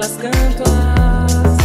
las canto así.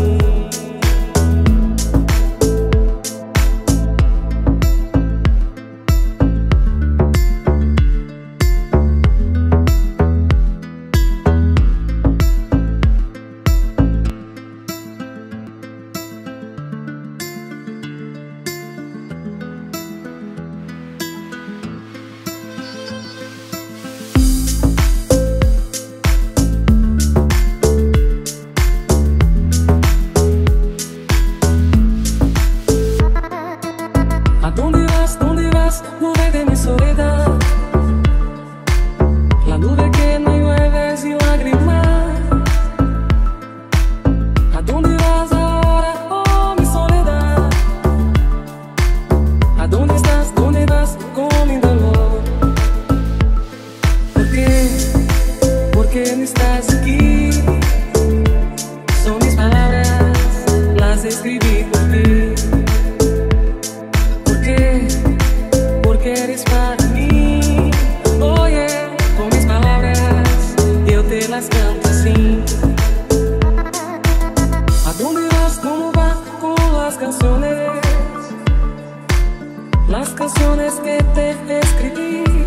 ¿Dónde vas, nube de mi soledad? La nube que no llueve sin lágrimas. ¿A dónde vas ahora, oh mi soledad? ¿A dónde estás, dónde vas con mi dolor? ¿Por qué? ¿Por qué no estás aquí? Son mis palabras, las escribí por ti. Porque eres para mí. Oye, con mis palabras yo te las canto así. ¿A dónde vas? ¿Cómo vas con las canciones? Las canciones que te escribí.